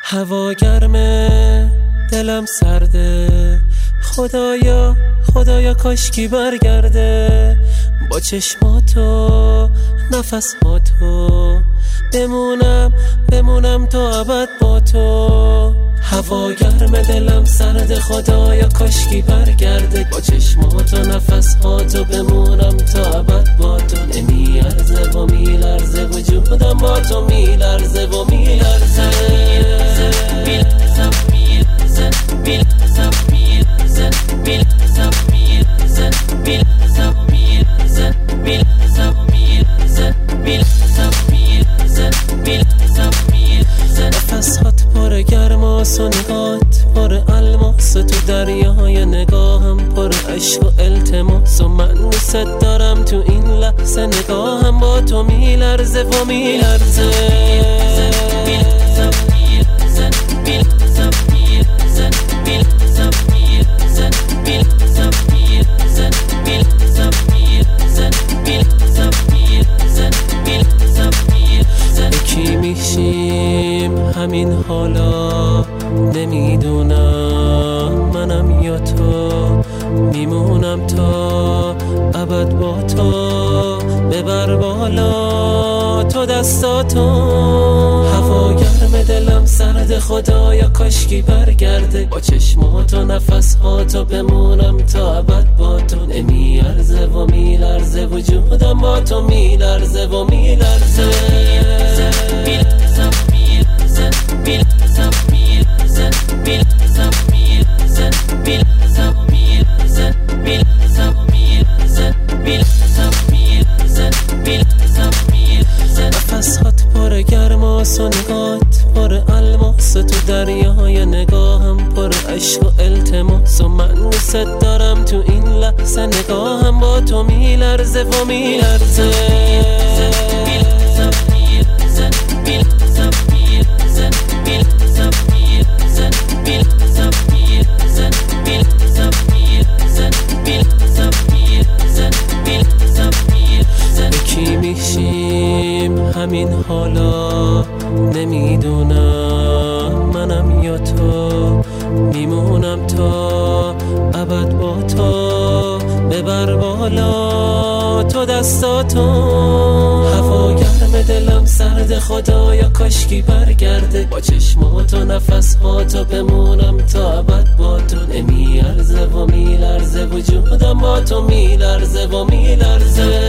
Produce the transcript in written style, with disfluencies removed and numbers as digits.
هوا گرمه دلم سرده، خدایا خدایا کاشکی برگرده. با چشماتو نفساتو بمونم تا ابد با تو. هوا گرمه دلم سرده، خدایا کاشکی برگرده. با چشماتو نفساتو بمونم تا ابد با تو. نمیارزه و میلرزه وجودم با تو، میلرزه و میلرزه. نفسات پر گرماس و نگات پر الماس، تو دریای نگاهم پر عشق و التماس. و من دوست دارم تو این لحظه نگاهم با تو میلرزه و میلرزه. یکی میشیم همین حالا، نمیدونم منم یا تو. میمونم تا ابد با تو، ببر بالا تو دستاتو. هوا گرم دلم سرده، خدایا کاشکی برگرده. با چشماتو نفساتو بمونم تا ابد با تو. نمیارزه و میلرزه وجودم با تو، میلرزه و میلرزه. نفسات پر گرماس و نگات پر الماس، تو دریای نگاهم پر عشق و التماس. و من دوست دارم تو این لحظه نگاهم با تو میلرزه و میلرزه. یکی میشیم همین حالا، نمیدونم منم یا تو. میمونم تا ابد با تو، ببر بالا تو دستاتو. هوا گرم دلم سرده، خدایا کاشکی برگرده. با چشماتو نفساتو بمونم تا ابد با تو. نمیارزه و میلرزه وجودم با تو، میلرزه و میلرزه.